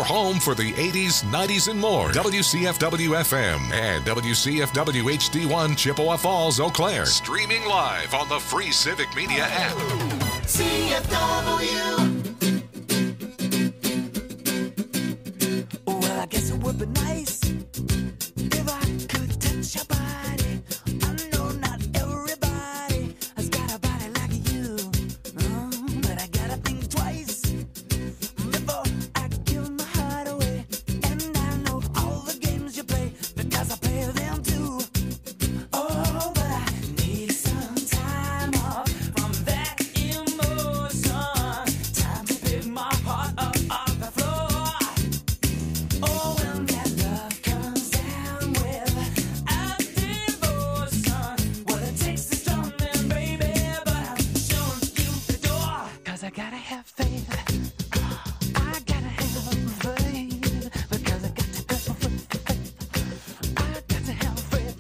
your home for the 80s, 90s, and more. WCFW-FM and WCFW HD1 Chippewa Falls, Eau Claire. Streaming live on the free Civic Media app. CFW. Well, I guess it would be nice if I could touch your body. I know not everybody has got a body like you, but I gotta think twice before I give my heart away. And I know all the games you play because I play them too. Oh, but I need some time off from that emotion. Time to pick my heart up off the floor. Oh, when that love comes down with a devotion, what it takes is drumming, baby, but I'm showing you the door. 'Cause I gotta have faith. I gotta have faith. Because I got to have faith. I got to have faith.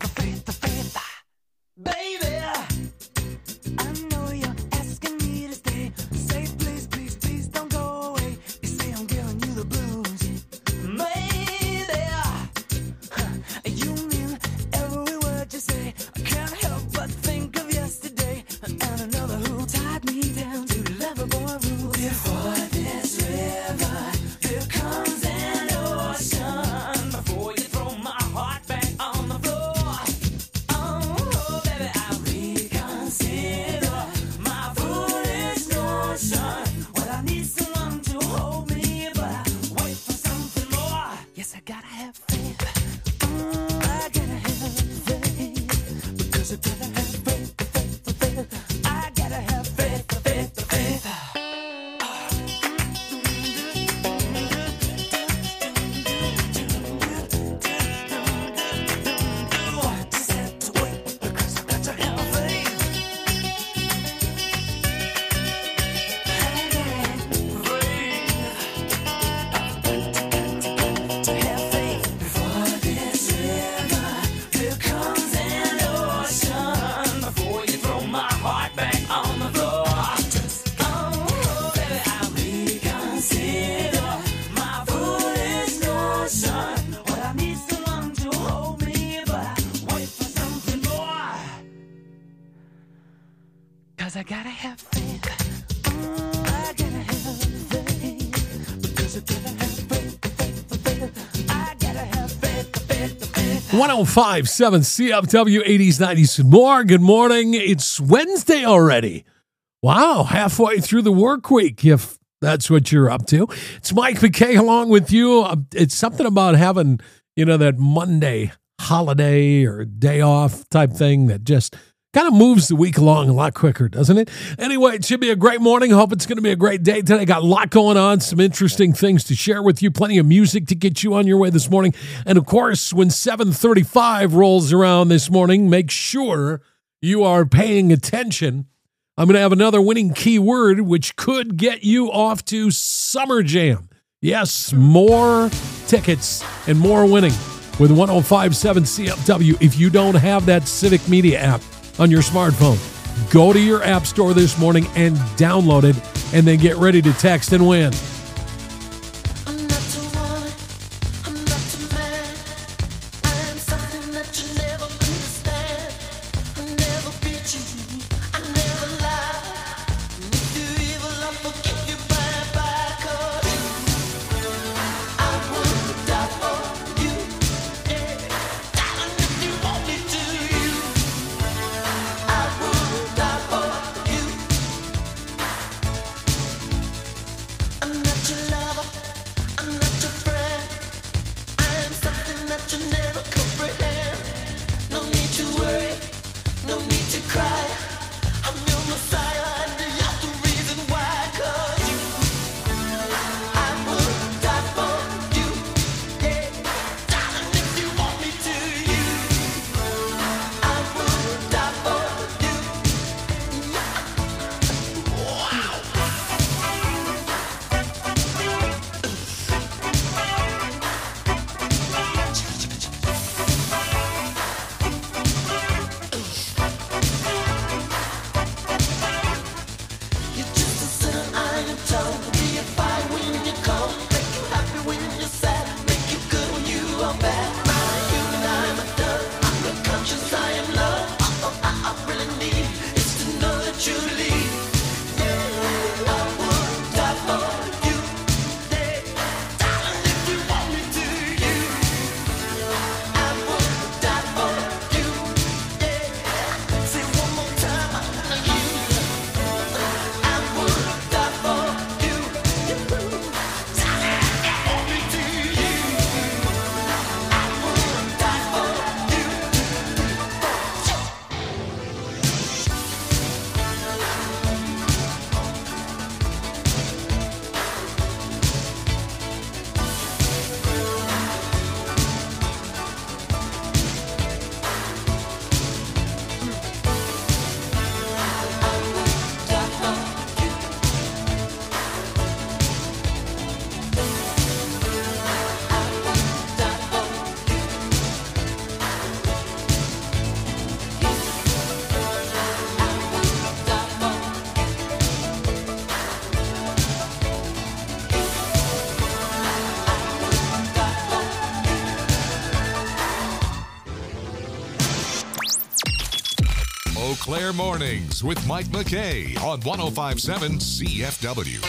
Baby, I know you're asking me to stay. Say please, please, please don't go away. You say I'm giving you the blues. Maybe you mean every word you say. I can't help but think of yesterday and another who tied me down to lovable rules. Before this river, here comes an ocean. Before you throw my heart back on the floor. Oh, baby, I reconsider my foolish notion. Well, I need someone to hold me, but I wait for something more. Yes, I gotta have faith. I gotta have faith. Because I gotta have faith. I gotta have faith. Just have to wait because I got to have faith. To have faith. Before this river, here comes an ocean. Before you throw my heart back on the floor. Oh, baby, I reconsider my foolish notion. Well, I need someone to hold me, but I wait for something more. 'Cause I gotta have faith. I gotta have faith. Because I gotta have faith. I gotta have faith. 105.7 CFW 80s, 90s, and more. Good morning. It's Wednesday already. Wow, halfway through the work week, if that's what you're up to. It's Mike McKay along with you. It's something about having, that Monday holiday or day off type thing that just kind of moves the week along a lot quicker, doesn't it? Anyway, it should be a great morning. Hope it's going to be a great day today. Got a lot going on, some interesting things to share with you, plenty of music to get you on your way this morning. And of course, when 7:35 rolls around this morning, make sure you are paying attention. I'm going to have another winning keyword, which could get you off to Summer Jam. Yes, more tickets and more winning with 105.7 CFW. If you don't have that Civic Media app on your smartphone, go to your app store this morning and download it, and then get ready to text and win. I'm not too worried, I'm not too mad. I am something that you never understand. I never beat you, I never lie. If you evil, I forgive you bye. 'Cause I would die for you. Yeah, darling, if you want me to, I would die for you. I Eau Claire Mornings with Mike McKay on 105.7 CFW.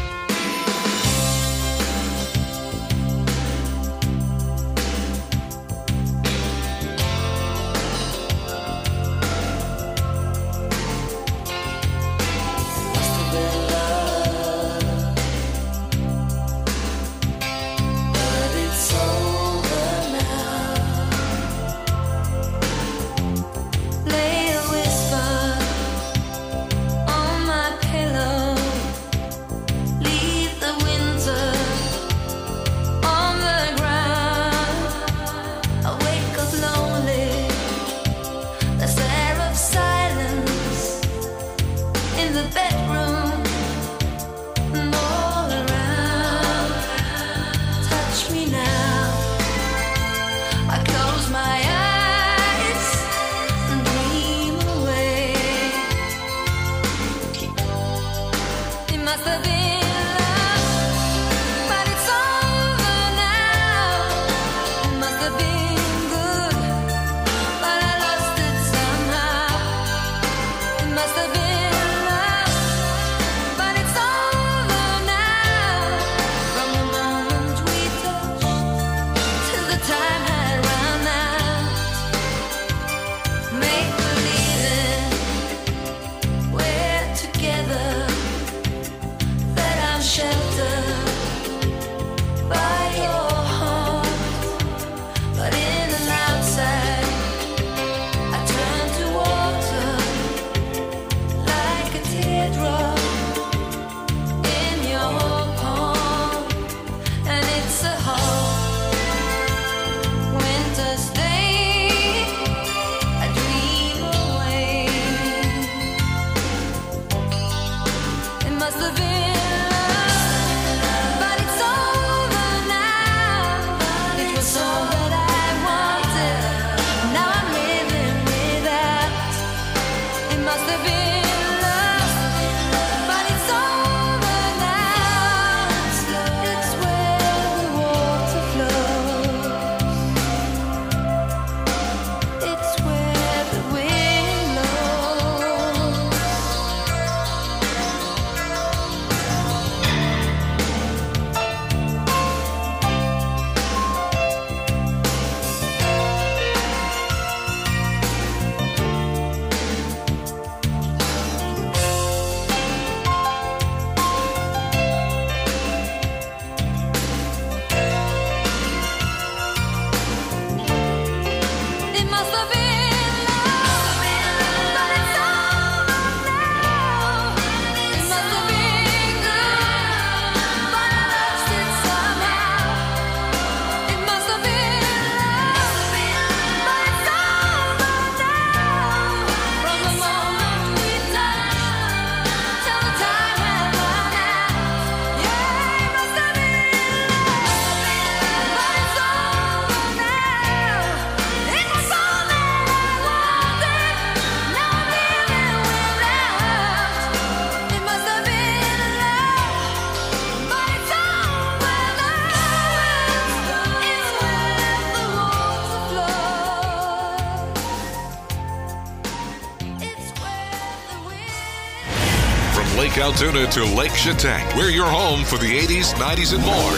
Lake Altoona to Lake Chetek. We're your home for the 80s, 90s, and more.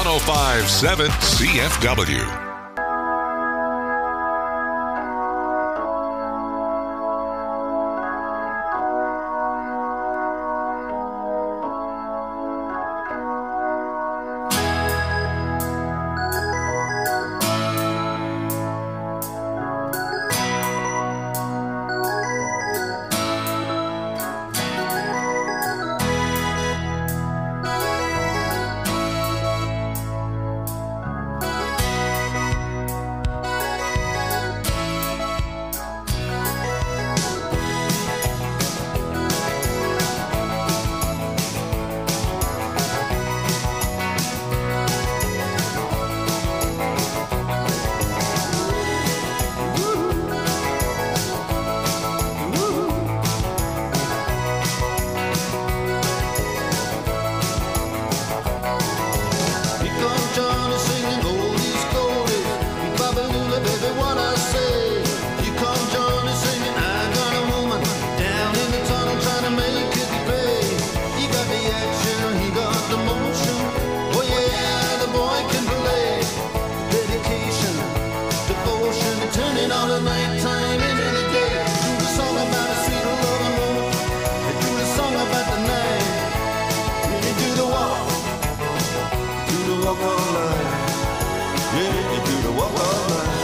105.7 CFW. walk of life.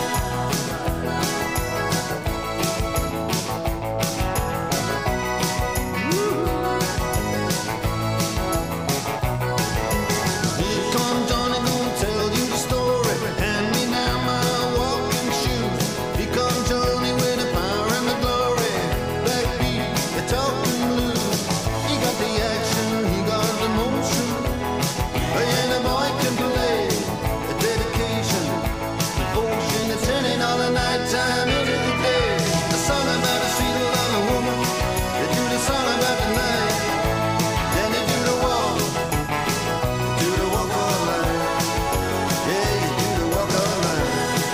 Here comes Johnny, gonna tell you the story. Hand me now my walking shoes. Here comes Johnny with the power and the glory. Backbeat, the talking blues. He got the action, he got the motion. And the boy can play. The dedication, devotion, it's turning all the nighttime into the day. The song about a sweet love woman. They do the song about the night. Then they do the walk. Do the walk of life. Yeah, you do the walk of life.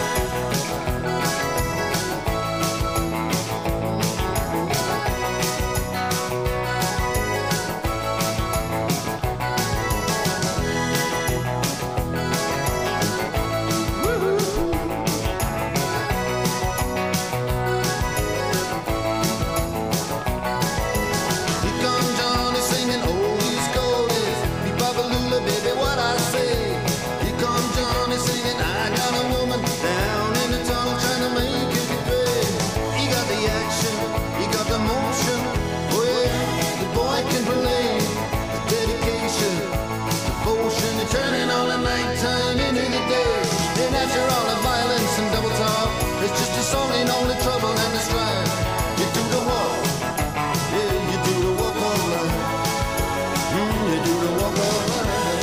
Here comes Johnny singing oldies goldies. Be Baba Lula, baby, what I say. Here comes Johnny singing, I got a woman down in the tunnel trying to make it pay. He got the action, he got the motion. Oh yeah, the boy can play. The dedication, devotion, the turning all the nighttime into the day. Then after all the violence and double talk, it's just a song ain't all the trouble and the strife. You do the walk. Yeah, you do the walk of life. You do the walk of life.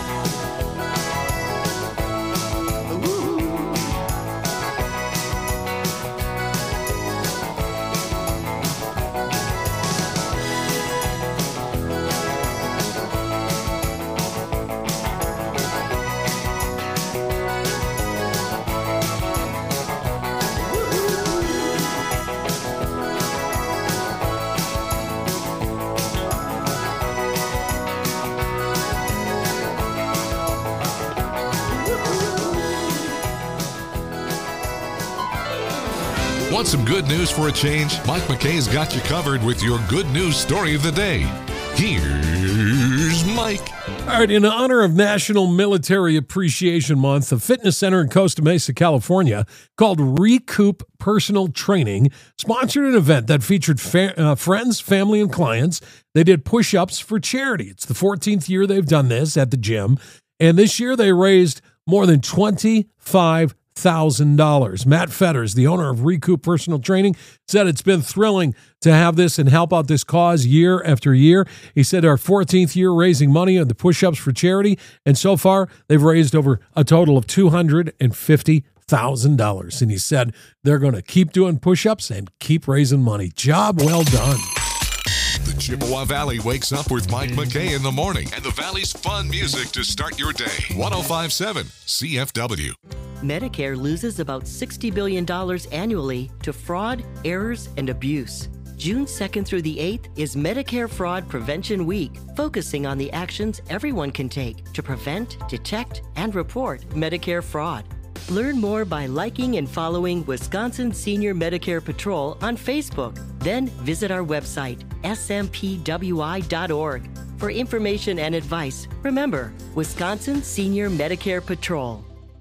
Ooh. Want some good news for a change? Mike McKay's got you covered with your good news story of the day. Here's Mike. All right, in honor of National Military Appreciation Month, a fitness center in Costa Mesa, California, called Recoup Personal Training, sponsored an event that featured friends, family, and clients. They did push-ups for charity. It's the 14th year they've done this at the gym, and this year they raised more than $25,000. Matt Fetters, the owner of Recoup Personal Training, said it's been thrilling to have this and help out this cause year after year. He said our 14th year raising money on the push-ups for charity, and so far they've raised over a total of $250,000. And he said they're going to keep doing push-ups and keep raising money. Job well done. The Chippewa Valley wakes up with Mike McKay in the morning and the Valley's fun music to start your day. 105.7 CFW. Medicare loses about $60 billion annually to fraud, errors, and abuse. June 2nd through the 8th is Medicare Fraud Prevention Week, focusing on the actions everyone can take to prevent, detect, and report Medicare fraud. Learn more by liking and following Wisconsin Senior Medicare Patrol on Facebook. Then visit our website, smpwi.org. For information and advice, remember, Wisconsin Senior Medicare Patrol.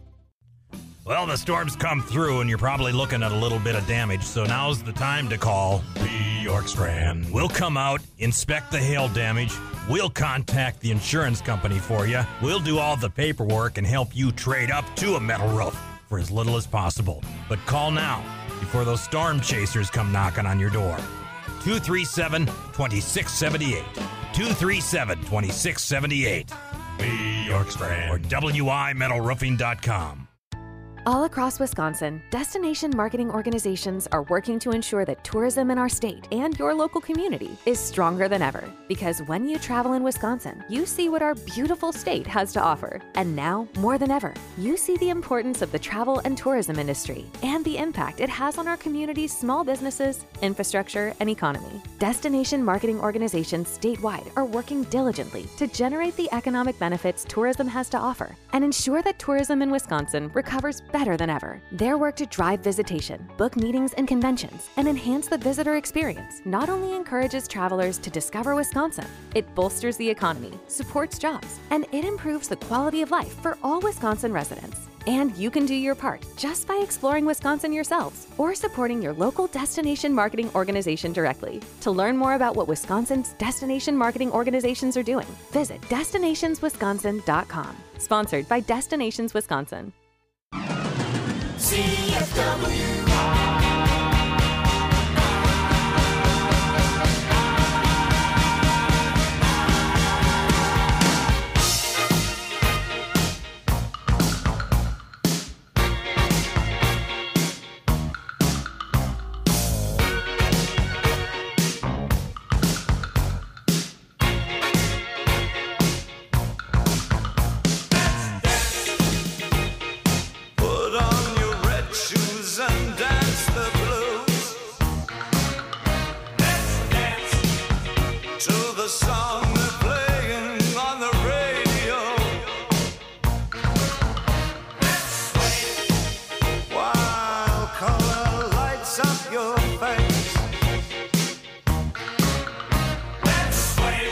Well, the storm's come through and you're probably looking at a little bit of damage, so now's the time to call the Yorkstrand. We'll come out, inspect the hail damage. We'll contact the insurance company for you. We'll do all the paperwork and help you trade up to a metal roof for as little as possible. But call now before those storm chasers come knocking on your door. 237-2678. 237-2678. The Yorkstrand. Or WIMetalRoofing.com. All across Wisconsin, destination marketing organizations are working to ensure that tourism in our state and your local community is stronger than ever. Because when you travel in Wisconsin, you see what our beautiful state has to offer. And now, more than ever, you see the importance of the travel and tourism industry and the impact it has on our community's small businesses, infrastructure, and economy. Destination marketing organizations statewide are working diligently to generate the economic benefits tourism has to offer and ensure that tourism in Wisconsin recovers better than ever. Their work to drive visitation, book meetings and conventions, and enhance the visitor experience not only encourages travelers to discover Wisconsin, it bolsters the economy, supports jobs, and it improves the quality of life for all Wisconsin residents. And you can do your part just by exploring Wisconsin yourselves or supporting your local destination marketing organization directly. To learn more about what Wisconsin's destination marketing organizations are doing, visit destinationswisconsin.com. Sponsored by Destinations Wisconsin. Put on your red shoes and dance the blues. Let's dance to the song they're playing on the radio. Let's sway while color lights up your face. Let's sway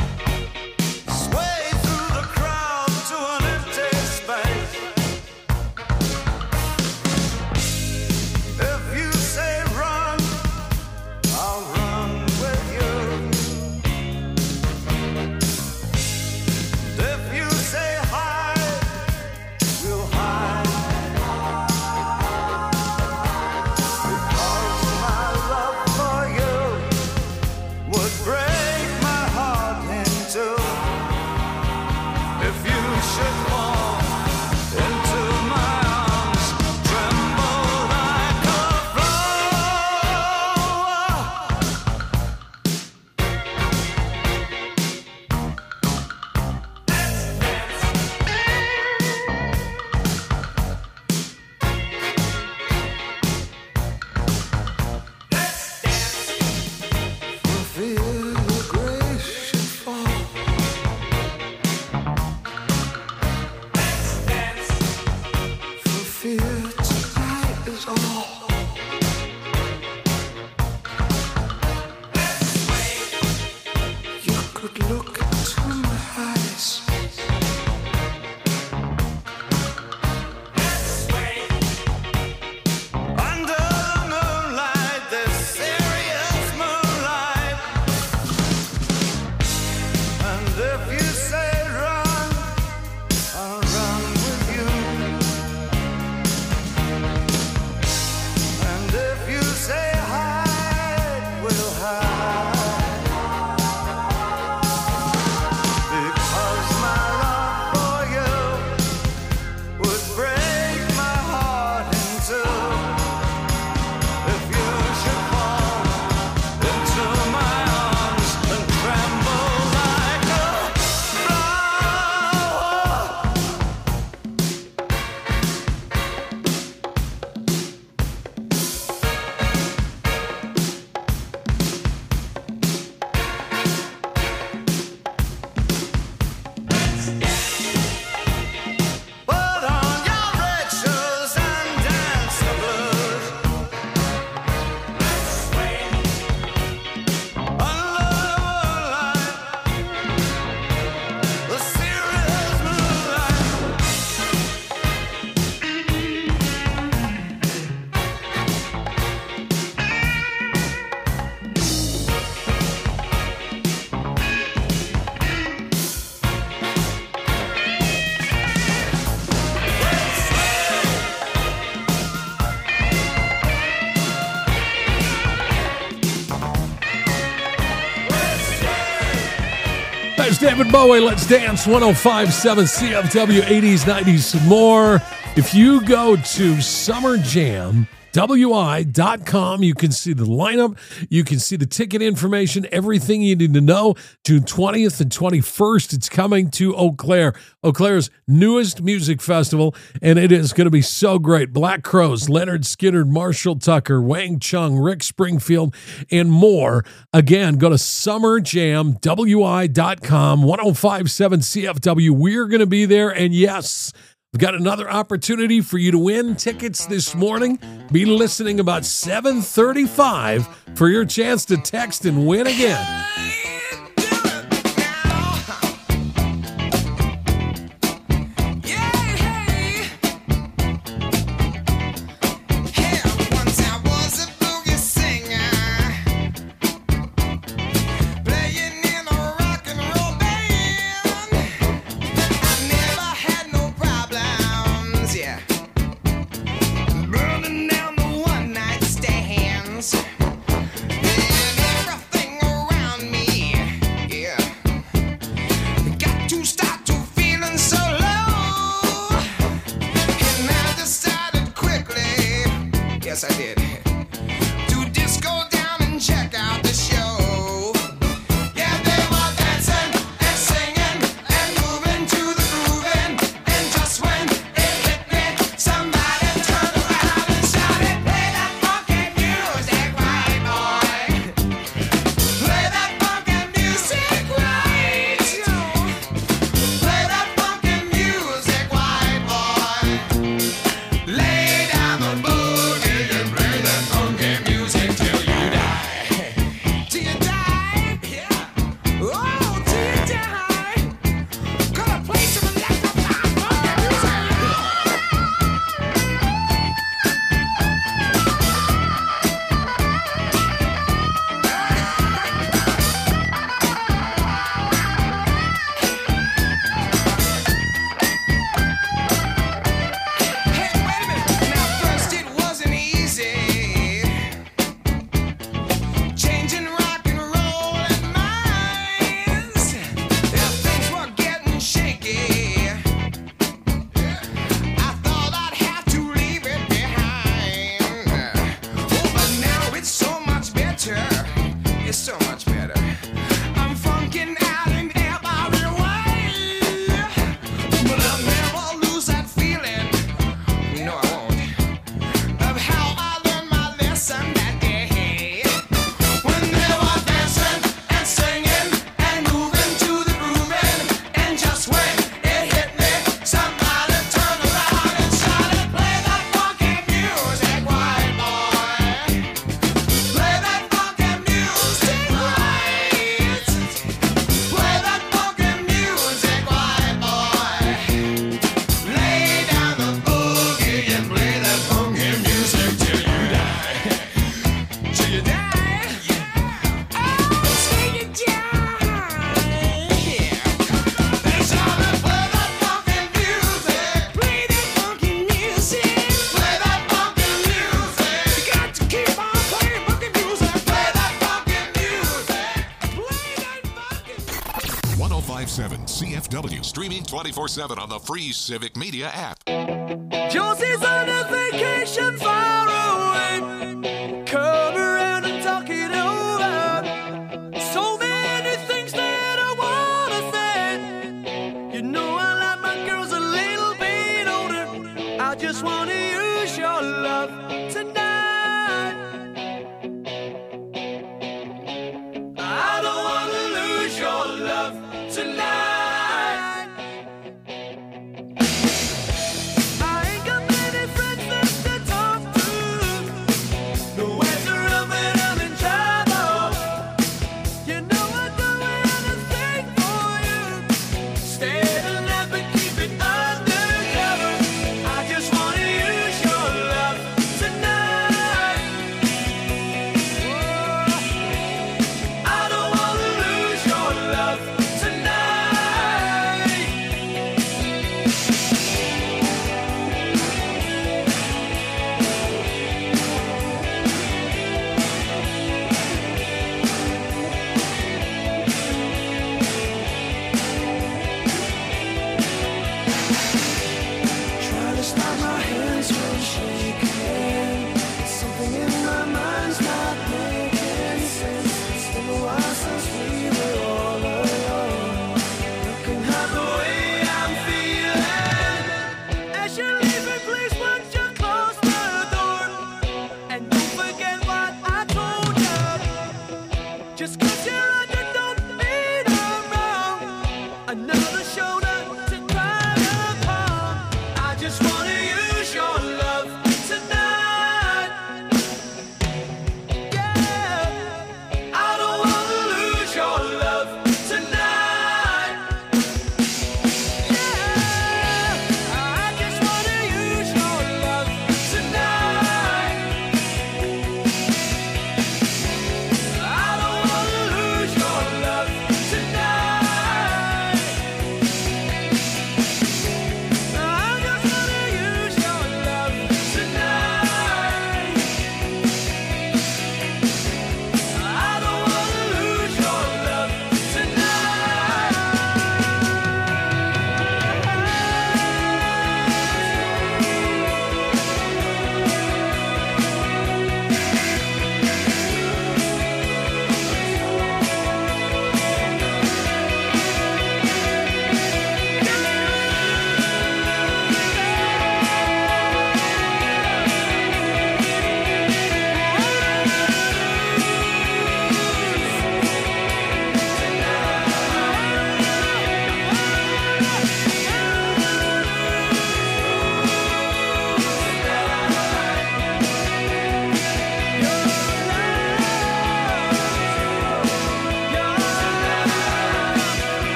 through the crowd to an empty space. If you say run, I'll run with you. If you say hide, we'll hide. Because my love for you would break my heart in two. If you should fall into my arms, tremble like a flower. For fear your grace should fall. For fear tonight is all. You could look into my eyes. Under the moonlight, this serious moonlight. And if you say run, I'll run with you. And if you say hide, we'll hide. Because my love for you would break my heart in two. If you should fall into my arms and tremble like a flower. Put on your red shoes and dance the blues. Let's sway under the moonlight, the serious moonlight. There's David Bowie. Let's dance. 105.7 CFW, 80s, 90s, and more. If you go to SummerJamWI.com, you can see the lineup. You can see the ticket information, everything you need to know. June 20th and 21st, it's coming to Eau Claire. Eau Claire's newest music festival, and it is going to be so great. Black Crowes, Leonard Skinner, Marshall Tucker, Wang Chung, Rick Springfield, and more. Again, go to SummerJamWI.com, 105.7 CFW. We're going to be there, and yes, we've got another opportunity for you to win tickets this morning. Be listening about 7:35 for your chance to text and win again. Yeah, hey. Yes, I did. To disco down and check out the show. Yeah, they were dancing and singing and moving to the grooving. And just when it hit me, somebody turned around and shouted, "Play that funky music, right, boy. Play that funky music, right. Play that funky music, white boy. Lay down the boogie and play that funky music till you die. Till you die, yeah. Oh, till you die. Gonna play some electrified funky music. Hey, wait a minute. Now, first it wasn't easy. Changing rock and roll and minds. Yeah, things were getting shaky. I thought I'd have to leave it behind. Oh, but now it's so much better. It's so much better. I'm funking out in every way. But I'll never lose that feeling. No, I won't. Of how I learned my lesson that day. When they were dancing and singing and moving to the grooving. And just when it hit me, somebody turned around and shouted, "Play that funky music, white boy. Play that funky music, right. Play that funky music, white boy. Lay down the boogie and play that funky music till you die. Till you die. Oh, till you die. Yeah. They shouted, "Play that funky music. Play that funky music. Play that funky music. You got to keep on playing funky music. Play that funky music. Play that funky music." 1057 CFW, streaming 24/7 on the free Civic Media app. Josie's on a vacation far away. Come around and talk it over. So many things that I wanna say. You know I like my girls a little bit older. I just wanna use your love tonight. I don't wanna lose your love tonight. I ain't got many friends left to talk to. No one's around when I'm in trouble. You know I'd do anything for you. Stay alive and keep it undercover. I just wanna use your love tonight.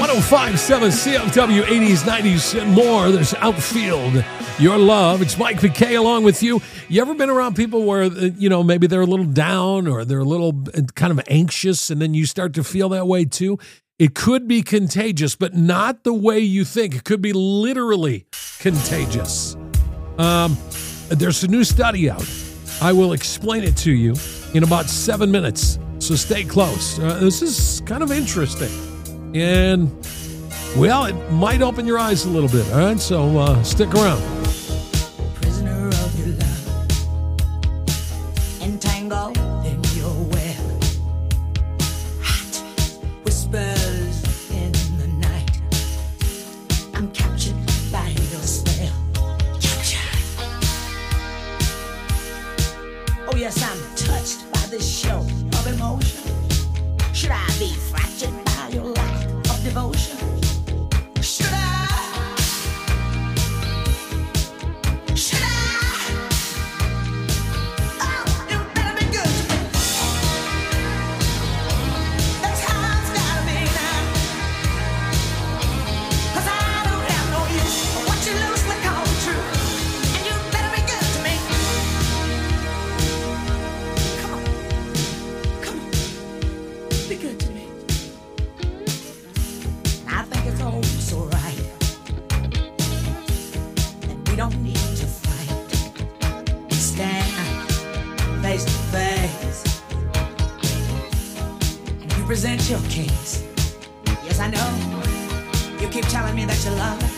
1057 CFW 80s, 90s, and more. There's Outfield, Your Love. It's Mike McKay along with you. You ever been around people where, maybe they're a little down or they're a little kind of anxious, and then you start to feel that way too? It could be contagious, but not the way you think. It could be literally contagious. There's a new study out. I will explain it to you in about 7 minutes, so stay close. This is kind of interesting. And, well, it might open your eyes a little bit, all right? So stick around. Prisoner of your love, entangled in your web. Hot whispers in the night. I'm captured by your spell. Captured. Oh yes, I'm touched by this show of emotion. Should I be fractured by your lack of devotion? Should I? Should I? Oh, you better be good to me. That's how it's gotta be now. 'Cause I don't have no use for what you loosely call the truth. And you better be good to me. Come on. Come on. Be good to me. I think it's all so right. And we don't need to fight. Stand face to face. And you present your case. Yes, I know. You keep telling me that you love me.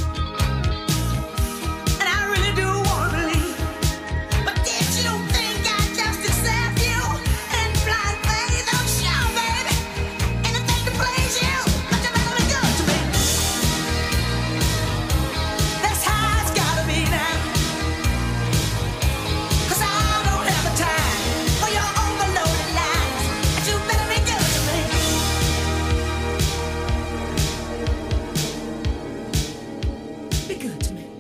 And I really do want to believe. But did you think I'd just accept you and blind faith? Oh, sure, baby. Anything to please you. But you better be good to me. That's how it's gotta be now. 'Cause I don't have the time for your overloaded lies. And you better be good to me. Be good to me.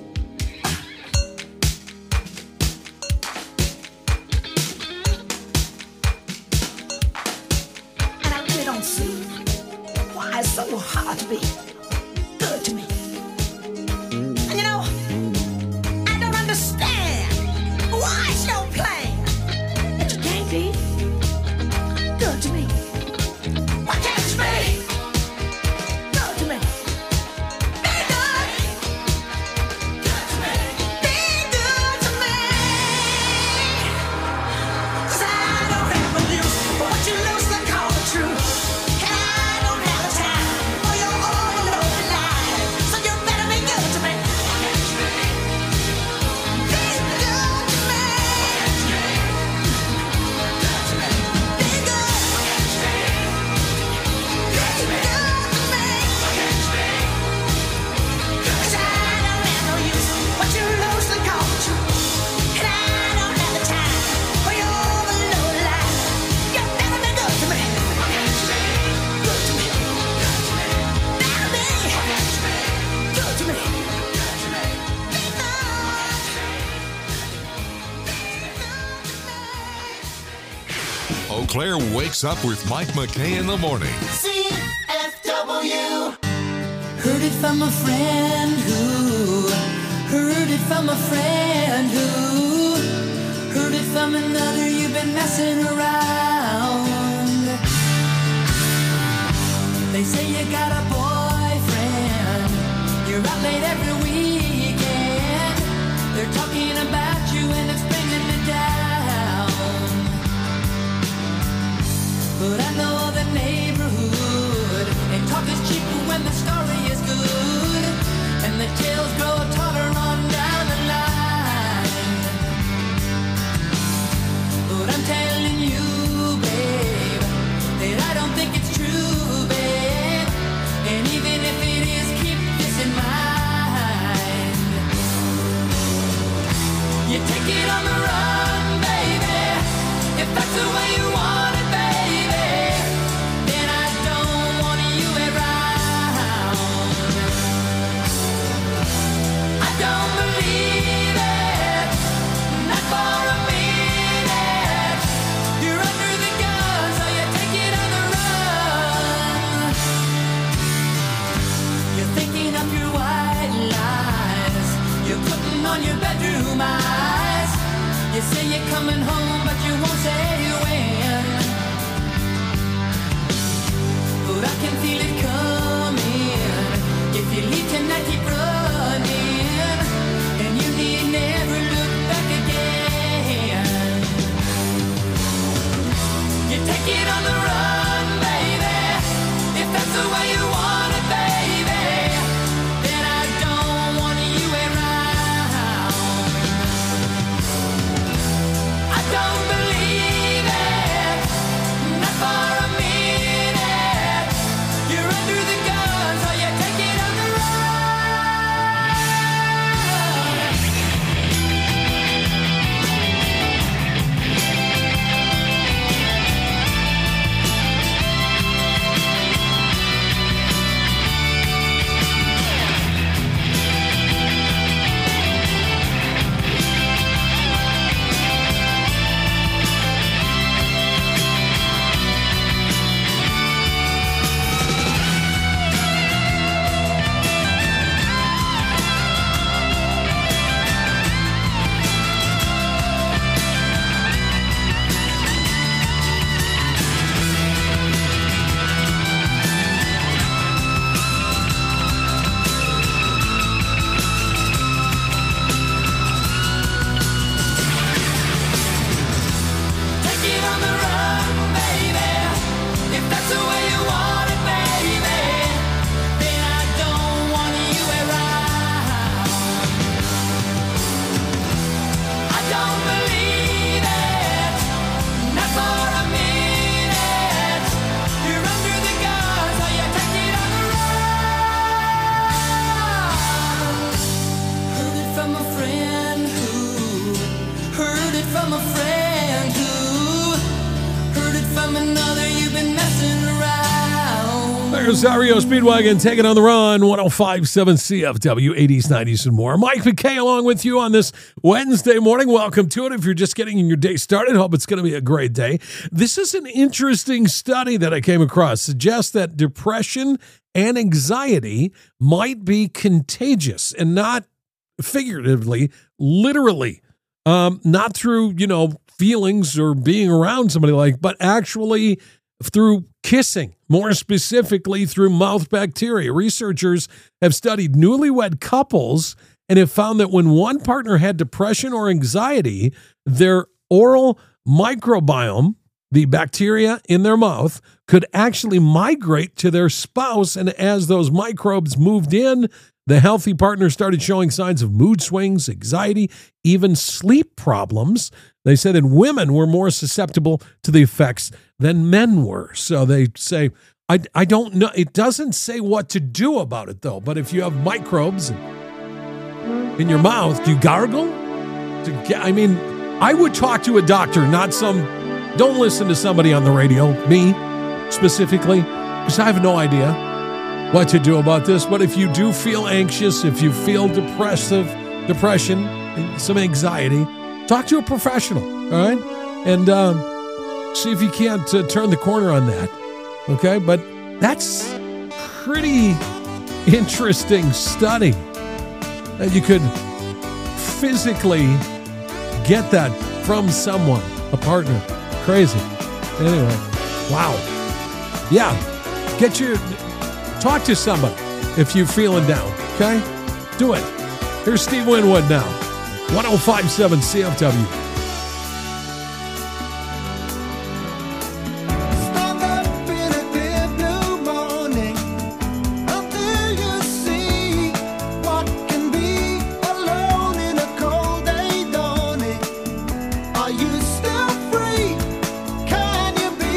And I really don't see why it's so hard to be good to me. And you know, I don't understand why it's your plan that you can't be good to me. Why can't you be good to me? Be good. Good to me. Be good to me. 'Cause I don't have a use for what you loosely call the truth. And I don't have the time for your overloaded lies. So you better be good to me. Be good to me. Be good. Be good to me. 'Cause I don't have no use for what you loosely call the truth. And I don't have the time for your overloaded lies. You better be good to me. Good to me. Better be good to me. Be Eau Claire wakes up with Mike McKay in the morning. CFW. Heard it from a friend who heard it from a friend who heard it from another. You've been messing around. They say you got a boyfriend. You're out late every weekend. They're talking about you and it's bringing me down. But I know the neighborhood, and talk is cheap when the story is good, and the tales grow taller on down the line. But I'm telling you, babe, that I don't think it's true, babe. And even if it is, keep this in mind. You take it on the run, baby. If that's the way you want it, baby, then I don't want you around. I don't believe it, not for a minute. You're under the gun, so you take it on the run. it on the run, baby. If that's the way you want it, baby, then I don't want you around. I don't believe it, not for a minute. You're under the gun, so you take it on the run. Take it on the run, baby. If that's the way you want it, baby, then I don't want you around. I don't believe it, not for a minute. You're under the gun, so you take it on the run. Heard it from a friend who heard it from a friend who heard it from another. You've been messing around. There's Ario Speedwagon taking on the run, 105.7 CFW, 80s, 90s, and more. Mike McKay along with you on this Wednesday morning. Welcome to it. If you're just getting your day started, hope it's going to be a great day. This is an interesting study that I came across. Suggests that depression and anxiety might be contagious, and not figuratively, literally. Not through, feelings or being around somebody but actually through kissing, more specifically through mouth bacteria. Researchers have studied newlywed couples and have found that when one partner had depression or anxiety, their oral microbiome, the bacteria in their mouth, could actually migrate to their spouse. And as those microbes moved in, the healthy partner started showing signs of mood swings, anxiety, even sleep problems. They said that women were more susceptible to the effects than men were. So they say, I don't know. It doesn't say what to do about it, though. But if you have microbes in your mouth, do you gargle? I would talk to a doctor, not don't listen to somebody on the radio, me specifically, because I have no idea what to do about this. But if you do feel anxious, if you feel depression, some anxiety, talk to a professional, all right? And see if you can't turn the corner on that, okay? But that's pretty interesting study that you could physically get that from someone, a partner. Crazy. Anyway, wow. Yeah, talk to somebody if you're feeling down, okay? Do it. Here's Steve Winwood now. 105.7 CFW. Stand up in a clear blue morning. How do you see what can be alone in a cold day dawning? Are you still free? Can you be?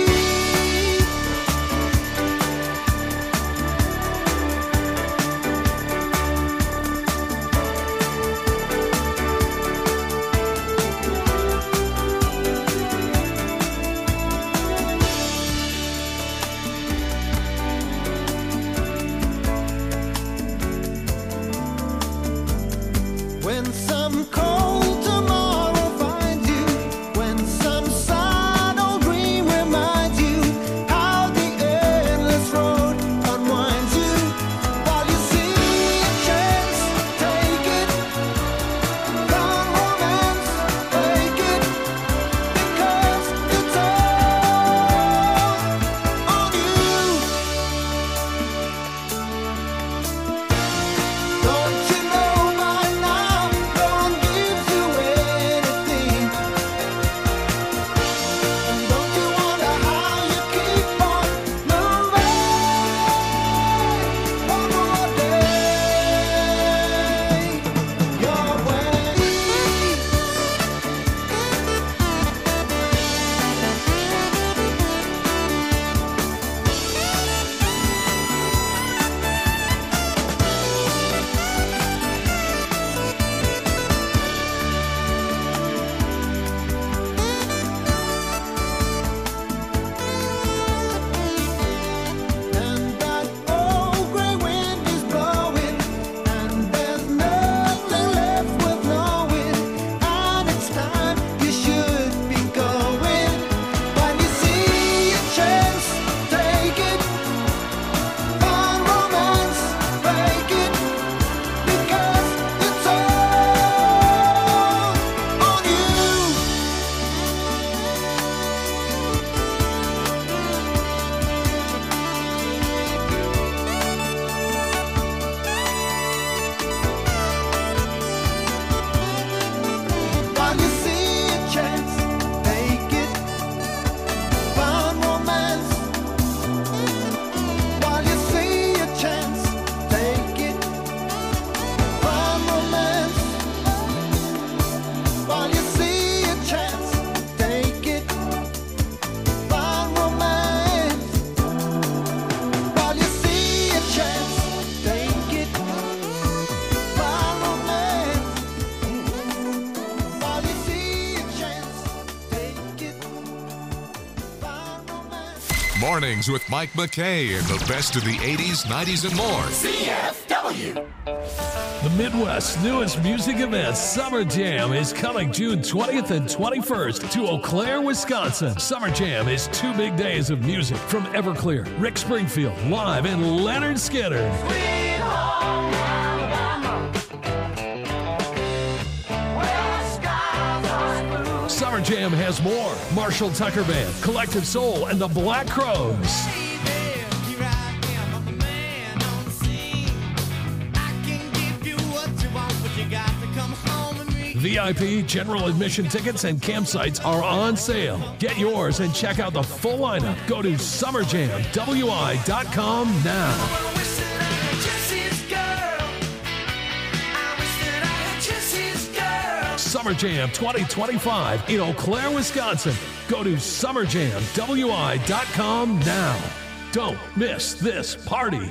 Mornings with Mike McKay and the best of the 80s, 90s, and more. CFW. The Midwest's newest music event, Summer Jam, is coming June 20th and 21st to Eau Claire, Wisconsin. Summer Jam is 2 big days of music from Everclear, Rick Springfield, live, and Leonard Skinner. Sweet home Alabama, where skies are blue. Summer Jam has more. Marshall Tucker Band, Collective Soul, and the Black Crowes. VIP, general admission tickets, and campsites are on sale. Get yours and check out the full lineup. Go to summerjamwi.com now. Summer Jam 2025 in Eau Claire, Wisconsin. Go to summerjamwi.com now. Don't miss this party.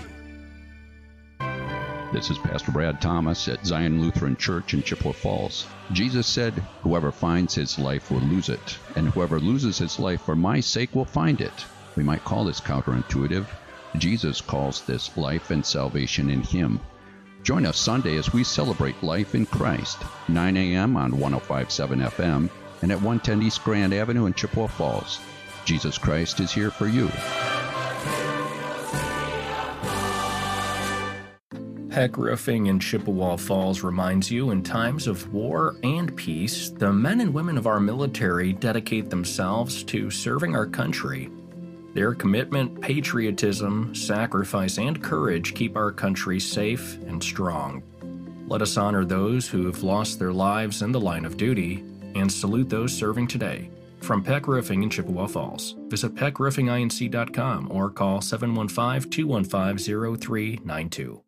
This is Pastor Brad Thomas at Zion Lutheran Church in Chippewa Falls. Jesus said, "Whoever finds his life will lose it, and whoever loses his life for my sake will find it." We might call this counterintuitive. Jesus calls this life and salvation in him. Join us Sunday as we celebrate life in Christ, 9 a.m. on 105.7 FM and at 110 East Grand Avenue in Chippewa Falls. Jesus Christ is here for you. Peck Roofing in Chippewa Falls reminds you in times of war and peace, the men and women of our military dedicate themselves to serving our country. Their commitment, patriotism, sacrifice, and courage keep our country safe and strong. Let us honor those who have lost their lives in the line of duty and salute those serving today. From Peck Roofing in Chippewa Falls, visit peckroofinginc.com or call 715-215-0392.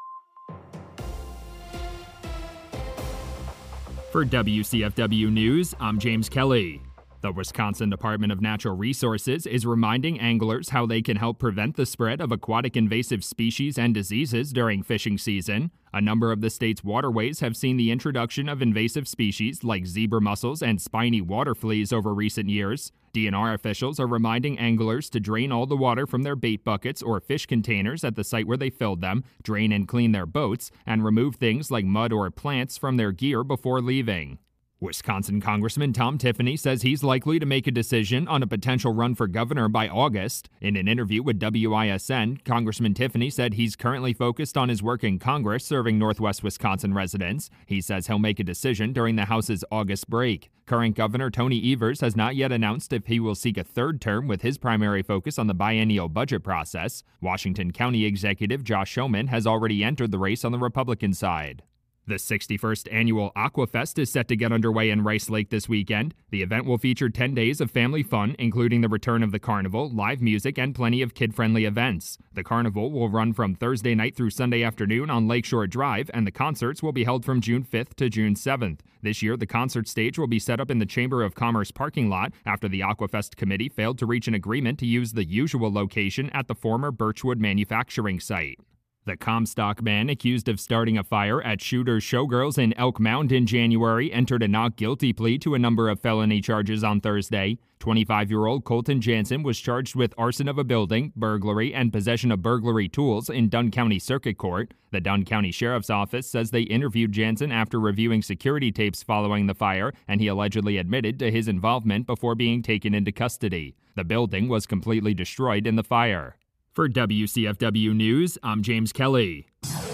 For WCFW News, I'm James Kelly. The Wisconsin Department of Natural Resources is reminding anglers how they can help prevent the spread of aquatic invasive species and diseases during fishing season. A number of the state's waterways have seen the introduction of invasive species like zebra mussels and spiny water fleas over recent years. DNR officials are reminding anglers to drain all the water from their bait buckets or fish containers at the site where they filled them, drain and clean their boats, and remove things like mud or plants from their gear before leaving. Wisconsin Congressman Tom Tiffany says he's likely to make a decision on a potential run for governor by August. In an interview with WISN, Congressman Tiffany said he's currently focused on his work in Congress serving Northwest Wisconsin residents. He says he'll make a decision during the House's August break. Current Governor Tony Evers has not yet announced if he will seek a third term, with his primary focus on the biennial budget process. Washington County Executive Josh Schoeman has already entered the race on the Republican side. The 61st annual Aquafest is set to get underway in Rice Lake this weekend. The event will feature 10 days of family fun, including the return of the carnival, live music, and plenty of kid-friendly events. The carnival will run from Thursday night through Sunday afternoon on Lakeshore Drive, and the concerts will be held from June 5th to June 7th. This year, the concert stage will be set up in the Chamber of Commerce parking lot after the Aquafest committee failed to reach an agreement to use the usual location at the former Birchwood manufacturing site. The Comstock man accused of starting a fire at Shooter's Showgirls in Elk Mound in January entered a not guilty plea to a number of felony charges on Thursday. 25-year-old Colton Jansen was charged with arson of a building, burglary, and possession of burglary tools in Dunn County Circuit Court. The Dunn County Sheriff's Office says they interviewed Jansen after reviewing security tapes following the fire, and he allegedly admitted to his involvement before being taken into custody. The building was completely destroyed in the fire. For WCFW News, I'm James Kelly.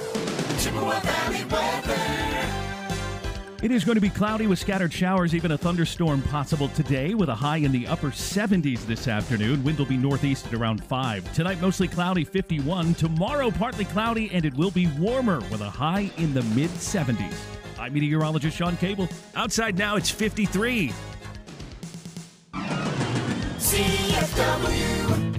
It is going to be cloudy with scattered showers, even a thunderstorm possible today with a high in the upper 70s this afternoon. Wind will be northeast at around 5. Tonight, mostly cloudy, 51. Tomorrow, partly cloudy, and it will be warmer with a high in the mid-70s. I'm meteorologist Sean Cable. Outside now, it's 53. CFW.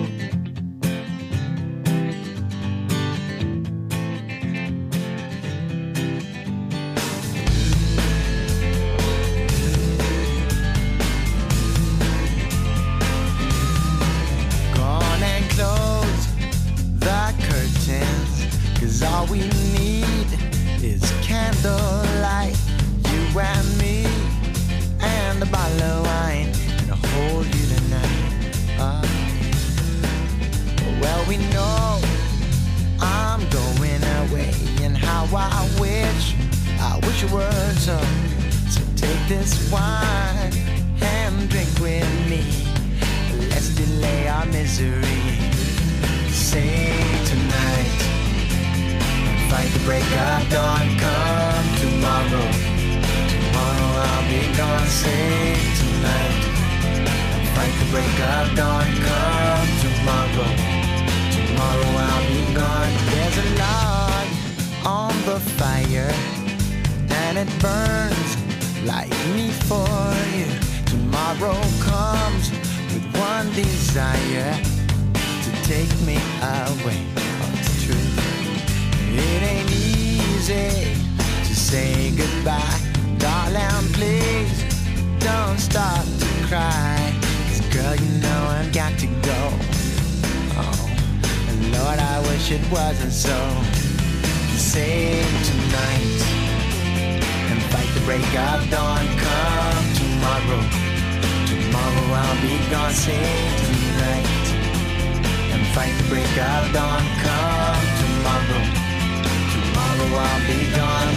All we need is candlelight, you and me, and a bottle of wine, and I'll hold you tonight. Oh, yeah. So take this wine and drink with me. Let's delay our misery. Say tonight, fight the break of dawn. Come tomorrow, tomorrow I'll be gone. Say tonight, fight the break of dawn. Come tomorrow, tomorrow I'll be gone. There's a log on the fire, and it burns like me for you. Tomorrow comes with one desire, to take me away. Oh, it's true. It ain't easy to say goodbye. Darling, please don't start to cry. 'Cause girl, you know I've got to go. Oh, and Lord, I wish it wasn't so. Save tonight and fight the break of dawn. Come tomorrow, tomorrow I'll be gone. Save tonight and fight the break of dawn. Come tomorrow, tomorrow I'll be gone.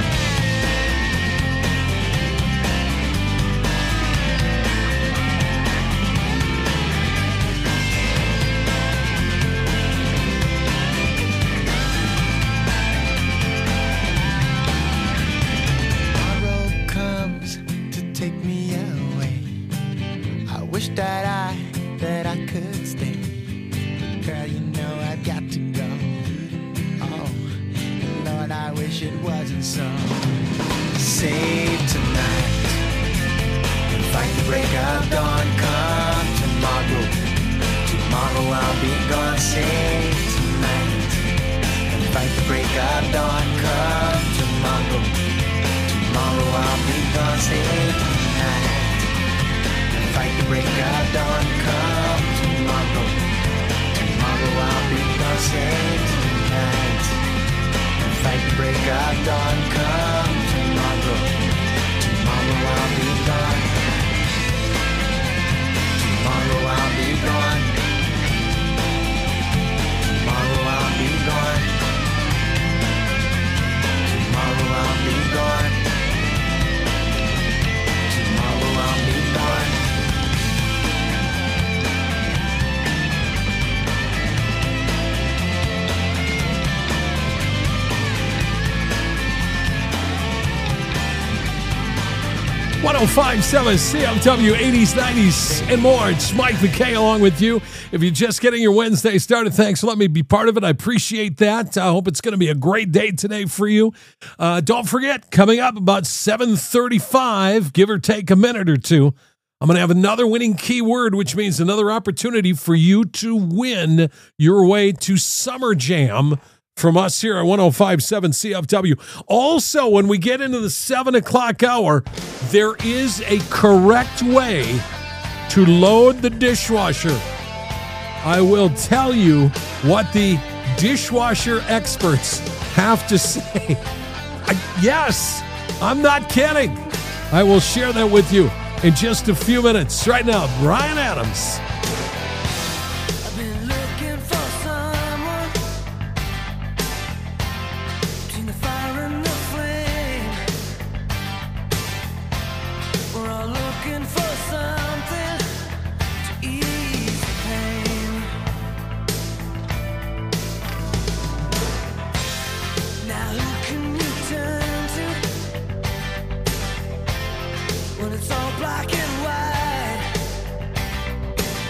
That I could stay. Girl, you know I've got to go. Oh, Lord, I wish it wasn't so. Save tonight and fight the break of dawn. Come tomorrow, tomorrow I'll be gone. Save tonight and fight the break of dawn. Come tomorrow, tomorrow I'll be gone. Save tonight. Fight the break of dawn. Come tomorrow, tomorrow I'll be gone. Save tonight and fight the break of dawn. Come tomorrow, tomorrow I'll be gone. Tomorrow I'll be gone. Tomorrow I'll be gone. Tomorrow I'll be gone. Tomorrow I'll be gone. 105.7 CFW, 80s, 90s, and more. It's Mike McKay along with you. If you're just getting your Wednesday started, thanks for letting me be part of it. I appreciate that. I hope it's going to be a great day today for you. Don't forget, coming up about 7:35, give or take a minute or two, I'm going to have another winning keyword, which means another opportunity for you to win your way to Summer Jam from us here at 105.7 CFW. Also, when we get into the 7 o'clock hour, there is a correct way to load the dishwasher. I will tell you what the dishwasher experts have to say. Yes, I'm not kidding. I will share that with you in just a few minutes. Right now, Bryan Adams. When it's all black and white,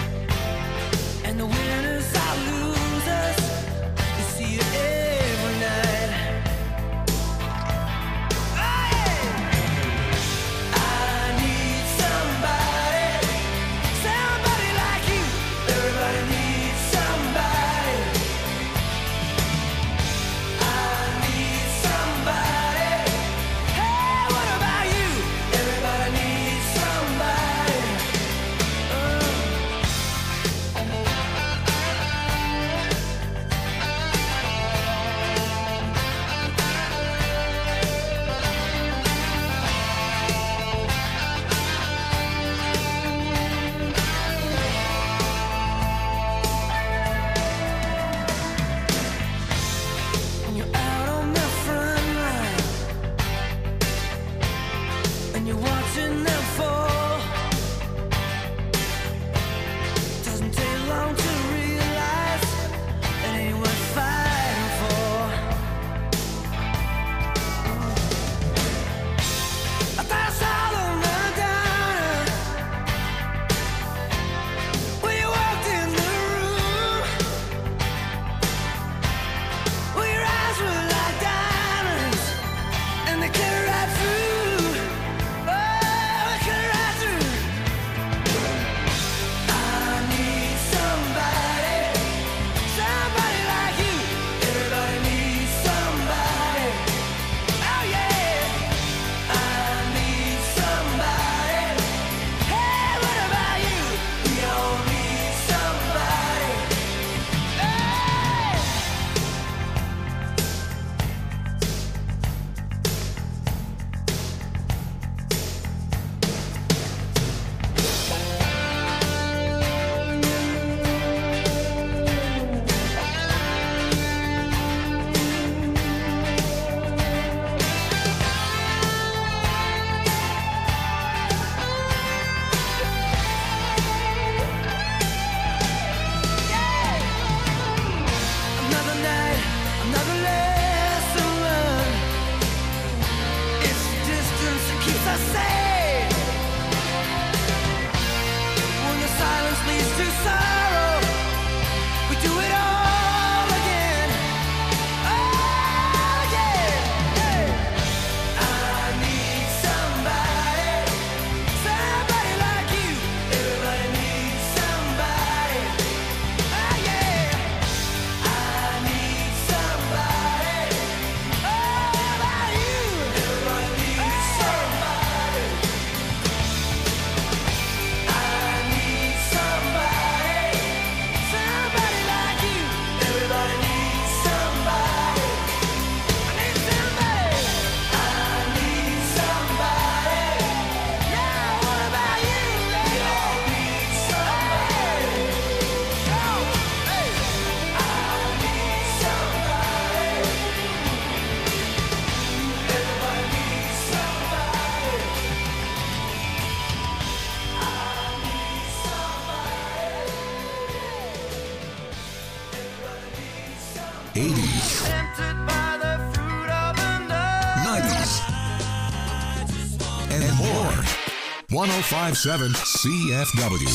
80s, Tempted by the fruit of the nose. 90s, and more. 105.7 CFW.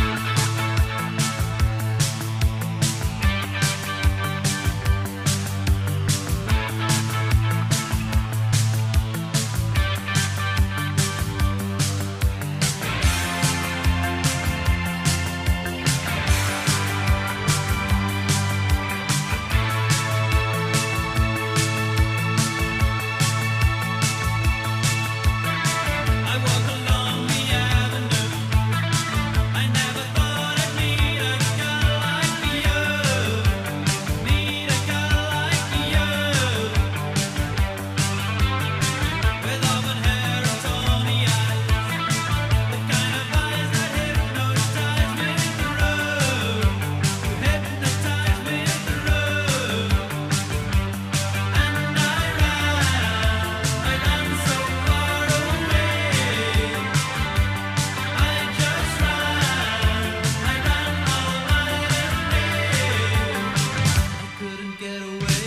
I walk along the avenue. I never thought I'd meet a girl like you. Meet a girl like you. With auburn hair and tawny eyes. The kind of eyes that hypnotize me through. Hypnotize me through. And I ran so far away. I just ran all night and day. I couldn't get away.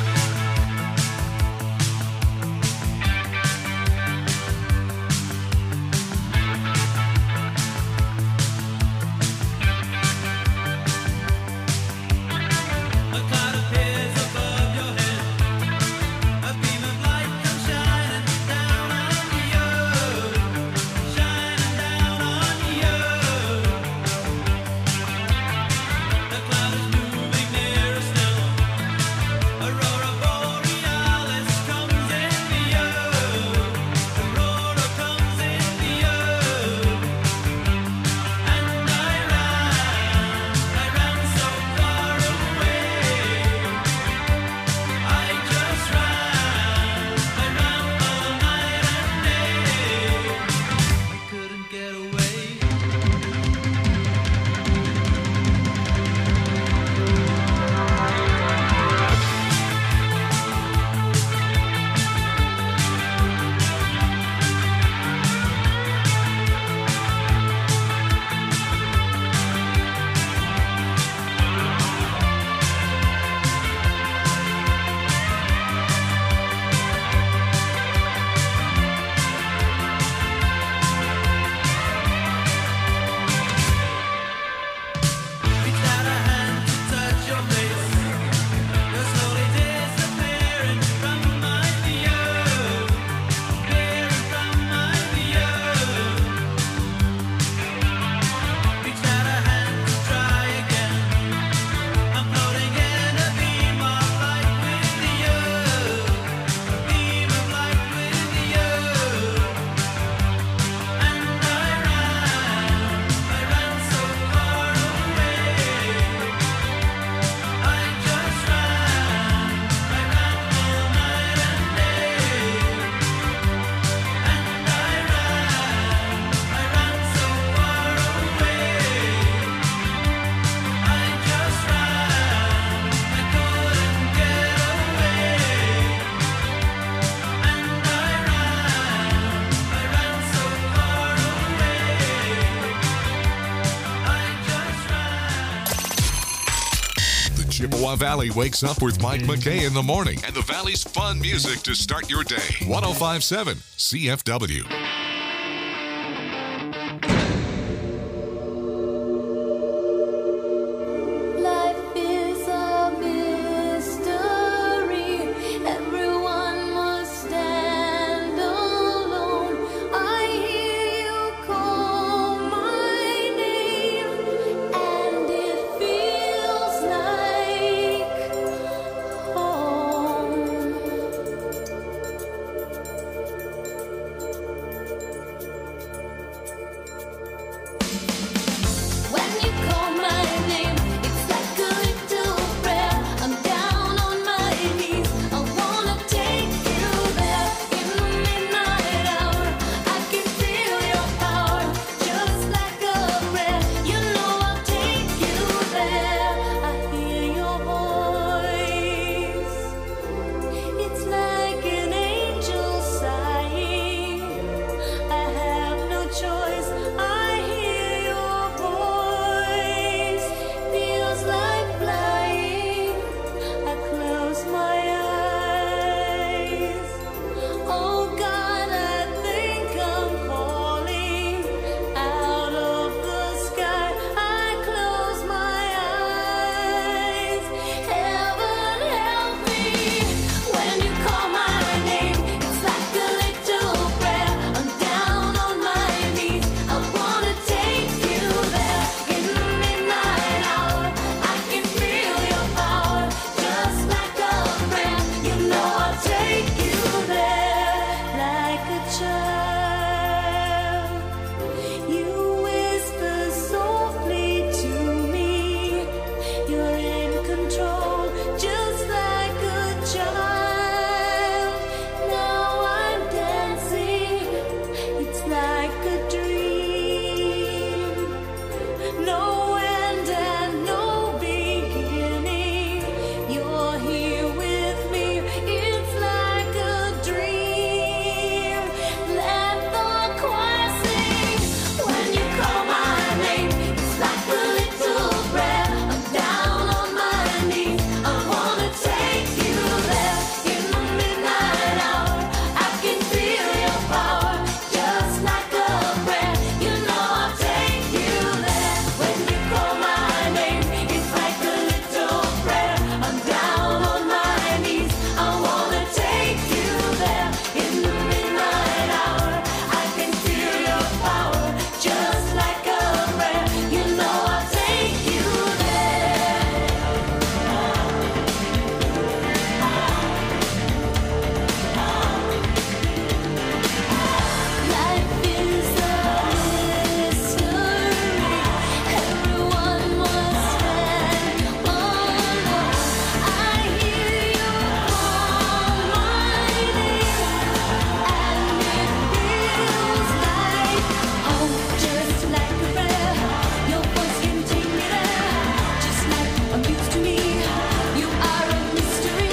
A cloud appears above your head. A beam of light comes shining down on you. Shining down on you. The cloud is moving nearer still. Aurora borealis comes into you. Aurora comes into you. And I ran so far away. I just ran all night and day. I couldn't get away. Reached out a hand to touch your face. You're slowly disappearing from my view. Disappearing from my view. Reached out a hand to try again. I'm floating in a beam of light with you. A beam of light with you. And I ran so far away. I just ran all night and day. And I ran so far away. I just ran, I couldn't get away. And I ran so far away. I just ran. The Chippewa Valley wakes up with Mike McKay in the morning and the Valley's fun music to start your day. 105.7 CFW.